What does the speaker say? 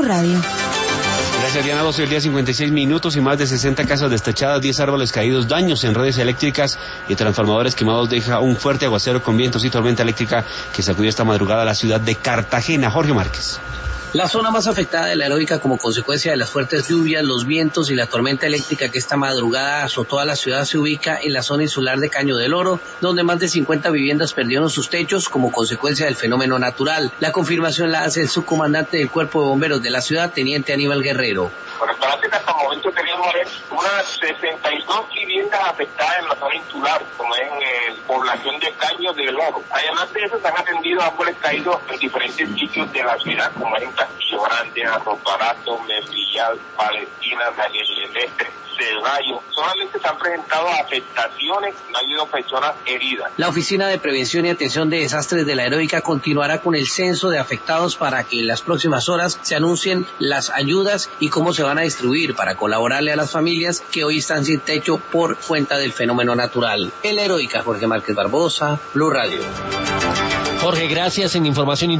Radio. Gracias, Diana. 12 del día, 56 minutos y más de 60 casas destechadas, 10 árboles caídos, daños en redes eléctricas y transformadores quemados. Deja un fuerte aguacero con vientos y tormenta eléctrica que sacudió esta madrugada la ciudad de Cartagena. Jorge Márquez. La zona más afectada de La Heroica como consecuencia de las fuertes lluvias, los vientos y la tormenta eléctrica que esta madrugada azotó a la ciudad se ubica en la zona insular de Caño del Oro, donde más de 50 viviendas perdieron sus techos como consecuencia del fenómeno natural. La confirmación la hace el subcomandante del Cuerpo de Bomberos de la ciudad, teniente Aníbal Guerrero. Bueno, para que hasta el momento tenemos unas 62 viviendas afectadas en la zona insular, como en población de Caño del Oro. Además de eso, se han atendido árboles caídos en diferentes sitios de la ciudad, como en Castillo Grande, Arroz Barato, Membrillar, Palestina, Daniel Silvestre, Ceballos. Solamente se han presentado afectaciones, no ha habido personas heridas. La Oficina de Prevención y Atención de Desastres de La Heroica continuará con el censo de afectados para que en las próximas horas se anuncien las ayudas y cómo se van a distribuir para colaborarle a las familias que hoy están sin techo por cuenta del fenómeno natural. En La Heroica, Jorge Márquez Barbosa, Blue Radio. Jorge, gracias. En información